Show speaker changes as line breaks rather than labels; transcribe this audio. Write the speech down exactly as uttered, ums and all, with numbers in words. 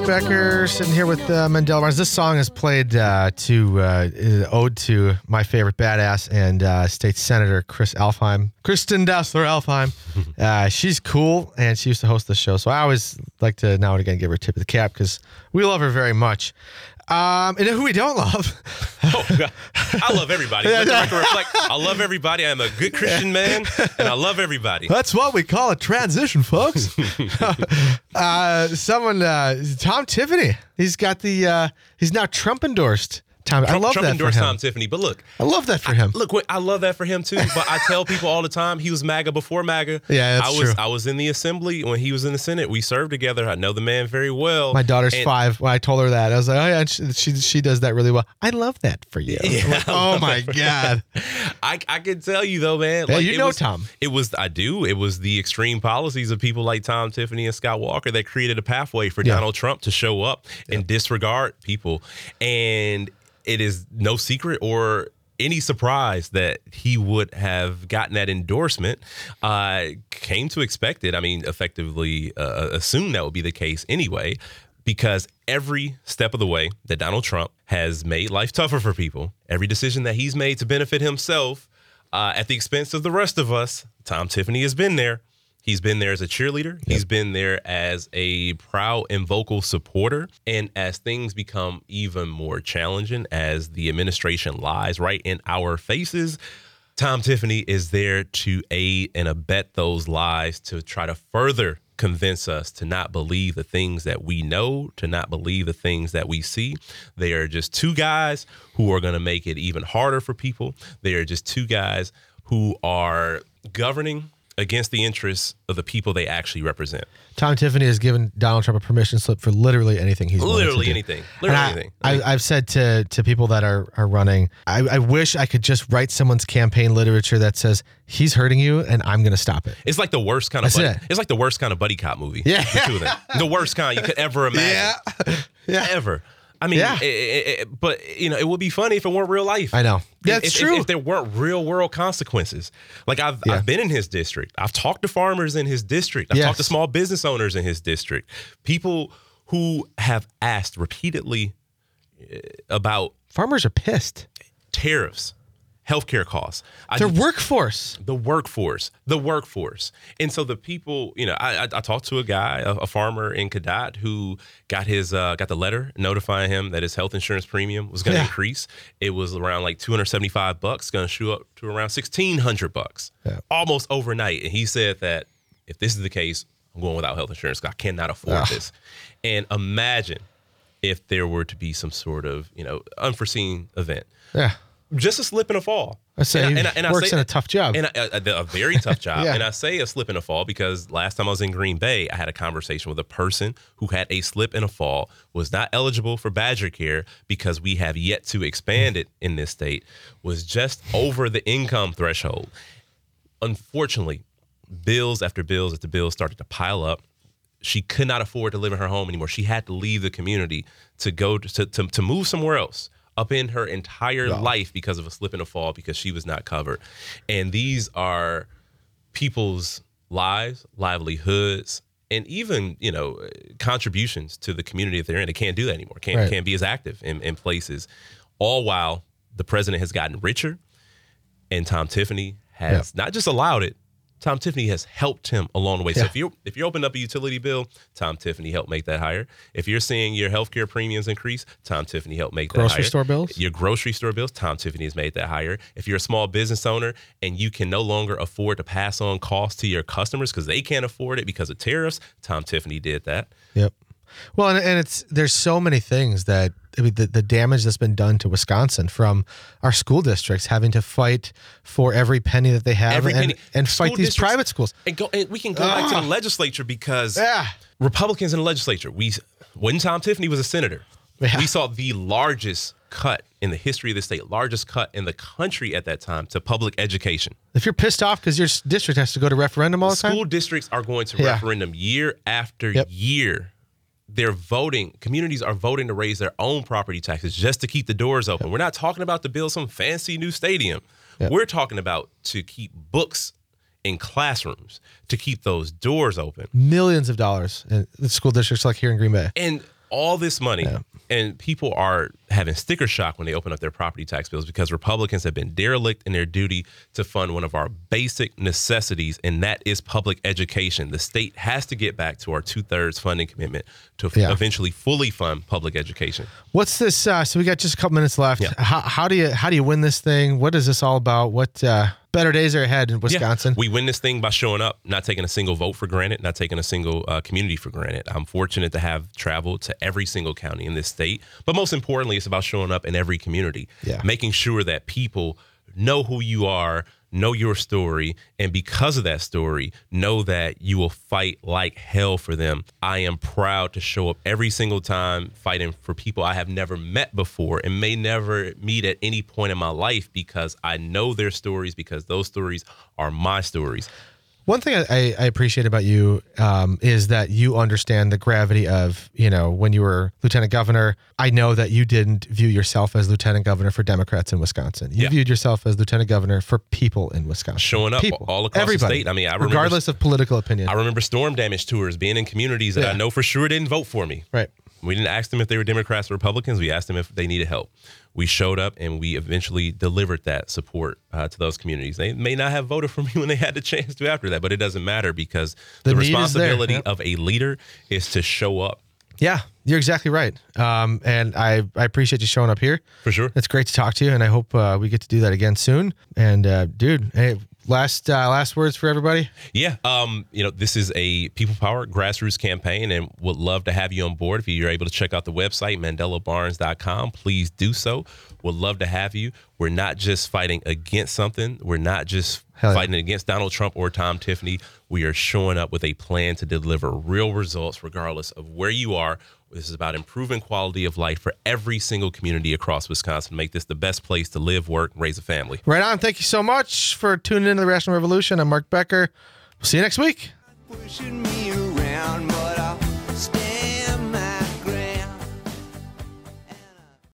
Becker sitting here with uh, Mandela Barnes. This song is played uh, to uh, ode to my favorite badass and uh, state senator Chris Alfheim, Kristen Dassler Alfheim. Uh, she's cool, and she used to host the show, so I always like to now and again give her a tip of the cap because we love her very much. Um, and who we don't love.
Oh, God. I love everybody. Let the record reflect. I love everybody. I'm a good Christian man, and I love everybody.
That's what we call a transition, folks. uh, someone, uh, Tom Tiffany. He's got the. Uh, he's now Trump endorsed. Tom,
Trump,
I love
Trump
that
endorsed
for him.
Tom Tiffany, but look,
I love that for him.
I, look, I love that for him too. But I tell people all the time, he was MAGA before MAGA.
Yeah, that's
I was
true.
I was in the assembly when he was in the Senate. We served together. I know the man very well.
My daughter's
and,
five. When I told her that, I was like, "Oh yeah, she she, she does that really well." I love that for you.
Yeah,
like, oh my god!
I I can tell you though, man.
Yeah,
like,
you
it
know
was,
Tom.
It was I do. It was the extreme policies of people like Tom Tiffany and Scott Walker that created a pathway for
Yeah.
Donald Trump to show up yeah. and disregard people. And it is no secret or any surprise that he would have gotten that endorsement. Uh, came to expect it. I mean, effectively uh, assumed that would be the case anyway, because every step of the way that Donald Trump has made life tougher for people, every decision that he's made to benefit himself uh, at the expense of the rest of us, Tom Tiffany has been there. He's been there as a cheerleader. Yep. He's been there as a proud and vocal supporter. And as things become even more challenging, as the administration lies right in our faces, Tom Tiffany is there to aid and abet those lies, to try to further convince us to not believe the things that we know, to not believe the things that we see. They are just two guys who are going to make it even harder for people. They are just two guys who are governing against the interests of the people they actually represent.
Tom Tiffany has given Donald Trump a permission slip for literally anything he's
literally
to
anything. Literally
I,
anything.
I, I've said to to people that are are running, I, I wish I could just write someone's campaign literature that says he's hurting you and I'm going to stop it.
It's like the worst kind of
That's
buddy,
it.
It's like the worst kind of buddy cop movie.
Yeah,
the two of them. The worst kind you could ever imagine.
Yeah, yeah.
Ever. I mean,
Yeah.
it, it, it, but you know, it would be funny if it weren't real life.
I know. Yeah, it's
if,
true.
If, if there weren't real world consequences. Like I've
Yeah.
I've been in his district. I've talked to farmers in his district. I've
Yes.
talked to small business owners in his district. People who have asked repeatedly uh, about
Farmers are pissed.
tariffs, healthcare costs. I
Their
just-
workforce.
The workforce, the workforce. And so the people, you know, I, I, I talked to a guy, a, a farmer in Cadott who got his, uh, got the letter notifying him that his health insurance premium was going to
Yeah.
increase. It was around like two hundred seventy-five bucks, going to shoot up to around sixteen hundred bucks,
Yeah.
almost overnight. And he said that if this is the case, I'm going without health insurance. I cannot afford
Ugh.
this. And imagine if there were to be some sort of, you know, unforeseen event,
Yeah.
just a slip and a fall.
I say
And I-
he
and I- and I
works
say-
in a tough job.
And a, a, a very tough job.
Yeah.
And I say a slip and a fall because last time I was in Green Bay, I had a conversation with a person who had a slip and a fall, was not eligible for Badger Care because we have yet to expand it in this state, was just over the income threshold. Unfortunately, bills after bills after bills started to pile up. She could not afford to live in her home anymore. She had to leave the community to go to, to, to move somewhere else. Up in her entire
Wow.
life because of a slip and a fall because she was not covered. And these are people's lives, livelihoods, and even, you know, contributions to the community that they're in. They can't do that anymore. Can't,
Right.
can't be as active in, in places. All while the president has gotten richer and Tom Tiffany has not just allowed it, Tom Tiffany has helped him along the way. So
Yeah.
if you if you open up a utility bill, Tom Tiffany helped make that higher. If you're seeing your healthcare premiums increase, Tom Tiffany helped make that higher.
Grocery store bills?
Your grocery store bills, Tom Tiffany has made that higher. If you're a small business owner and you can no longer afford to pass on costs to your customers because they can't afford it because of tariffs, Tom Tiffany did that.
Yep. Well, and, and it's there's so many things that I mean, the, the damage that's been done to Wisconsin from our school districts having to fight for every penny that they have
Every
and,
penny.
and
School
fight these
districts-
private schools.
And go and we can go back to the
Ugh.
legislature because
Yeah.
Republicans in the legislature, we when Tom Tiffany was a senator,
Yeah.
we saw the largest cut in the history of the state, largest cut in the country at that time to public education.
If you're pissed off because your s- district has to go to referendum all the
School
time,
districts are going to
Yeah.
referendum year after
Yep.
year. They're voting, communities are voting to raise their own property taxes just to keep the doors open. We're not talking about to build some fancy new stadium.
Yep.
We're talking about to keep books in classrooms, to keep those doors open.
millions of dollars in the school districts like here in Green Bay.
And all this money.
Yeah.
And people are having sticker shock when they open up their property tax bills because Republicans have been derelict in their duty to fund one of our basic necessities, and that is public education. The state has to get back to our two-thirds funding commitment to
Yeah.
eventually fully fund public education.
What's this? Uh, so we got just a couple minutes left.
Yeah.
How, how do you how do you win this thing? What is this all about? What uh, better days are ahead in Wisconsin?
Yeah. We win this thing by showing up, not taking a single vote for granted, not taking a single uh, community for granted. I'm fortunate to have traveled to every single county in this state, but most importantly, it's about showing up in every community,
Yeah.
making sure that people know who you are, know your story, and because of that story, know that you will fight like hell for them. I am proud to show up every single time fighting for people I have never met before and may never meet at any point in my life because I know their stories, because those stories are my stories.
One thing I, I appreciate about you um, is that you understand the gravity of, you know, when you were lieutenant governor. I know that you didn't view yourself as lieutenant governor for Democrats in Wisconsin. You
Yeah.
viewed yourself as lieutenant governor for people in Wisconsin.
Showing up
people.
all across
Everybody.
the state. I mean, I remember,
regardless of political opinion.
I remember storm damage tours, being in communities that
Yeah.
I know for sure didn't vote for me.
Right.
We didn't ask them if they were Democrats or Republicans. We asked them if they needed help. We showed up and we eventually delivered that support uh, to those communities. They may not have voted for me when they had the chance to after that, but it doesn't matter because
The
the,
need is there.
responsibility
Yep.
of a leader is to show up.
Yeah, you're exactly right. Um, and I, I appreciate you showing up here.
For sure.
It's great to talk to you, and I hope uh, we get to do that again soon. And uh, dude, hey, last uh, last words for everybody.
Yeah, um, you know, this is a people power grassroots campaign, and would love to have you on board. If you're able to check out the website, mandela barnes dot com, please do so. Would love to have you. We're not just fighting against something. We're not just
Hell yeah.
fighting against Donald Trump or Tom Tiffany. We are showing up with a plan to deliver real results regardless of where you are. This is about improving quality of life for every single community across Wisconsin. Make this the best place to live, work, and raise a family.
Right on. Thank you so much for tuning into the Rational Revolution. I'm Mark Becker. We'll see you next week.
Pushing me around, but I'll stay